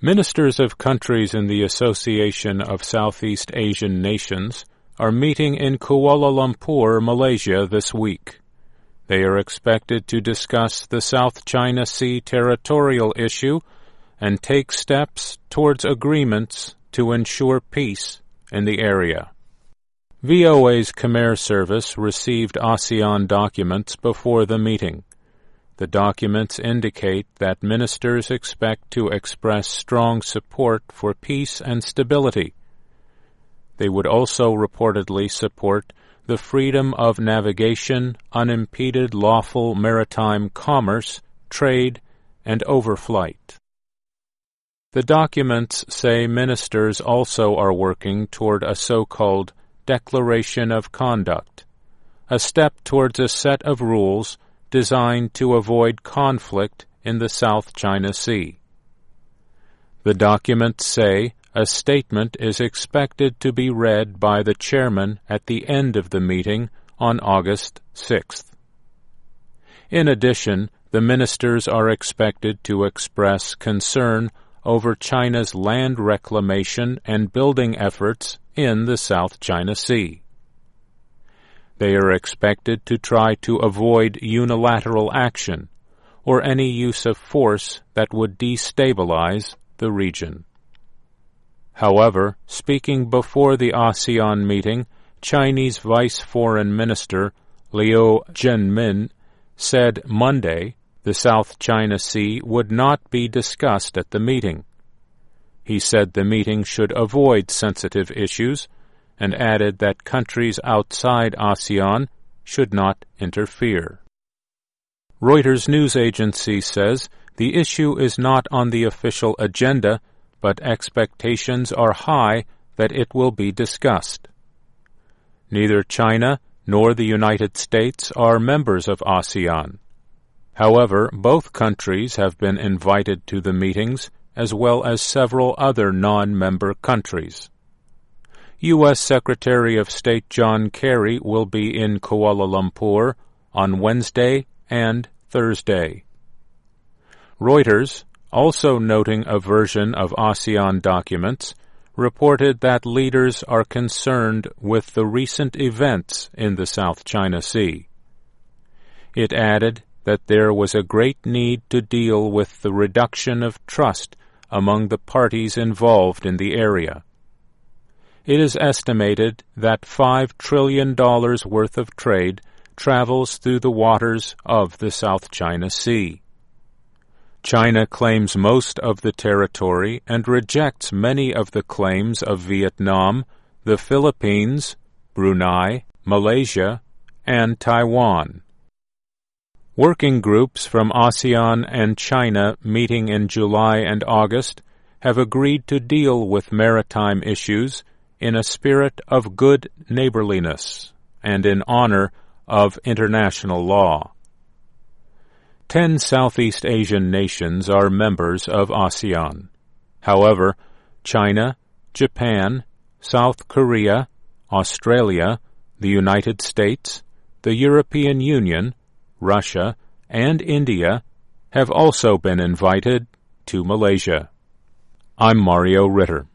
Ministers of countries in the Association of Southeast Asian Nations are meeting in Kuala Lumpur, Malaysia this week. They are expected to discuss the South China Sea territorial issue and take steps towards agreements to ensure peace in the area. VOA's Khmer service received ASEAN documents before the meeting. The documents indicate that ministers expect to express strong support for peace and stability. They would also reportedly support the freedom of navigation, unimpeded lawful maritime commerce, trade, and overflight. The documents say ministers also are working toward a so-called Declaration of Conduct, a step towards a set of rules designed to avoid conflict in the South China Sea. The documents say a statement is expected to be read by the chairman at the end of the meeting on August 6th. In addition, the ministers are expected to express concern over China's land reclamation and building efforts in the South China Sea. They are expected to try to avoid unilateral action or any use of force that would destabilize the region. However, speaking before the ASEAN meeting, Chinese Vice Foreign Minister Liu Zhenmin said Monday the South China Sea would not be discussed at the meeting. He said the meeting should avoid sensitive issues and added that countries outside ASEAN should not interfere. Reuters news agency says the issue is not on the official agenda, but expectations are high that it will be discussed. Neither China nor the United States are members of ASEAN. However, both countries have been invited to the meetings, as well as several other non-member countries. U.S. Secretary of State John Kerry will be in Kuala Lumpur on Wednesday and Thursday. Reuters, also noting a version of ASEAN documents, reported that leaders are concerned with the recent events in the South China Sea. It added that there was a great need to deal with the reduction of trust among the parties involved in the area. It is estimated that $5 trillion worth of trade travels through the waters of the South China Sea. China claims most of the territory and rejects many of the claims of Vietnam, the Philippines, Brunei, Malaysia, and Taiwan. Working groups from ASEAN and China meeting in July and August have agreed to deal with maritime issues in a spirit of good neighborliness and in honor of international law. 10 Southeast Asian nations are members of ASEAN. However, China, Japan, South Korea, Australia, the United States, the European Union, Russia, and India have also been invited to Malaysia. I'm Mario Ritter.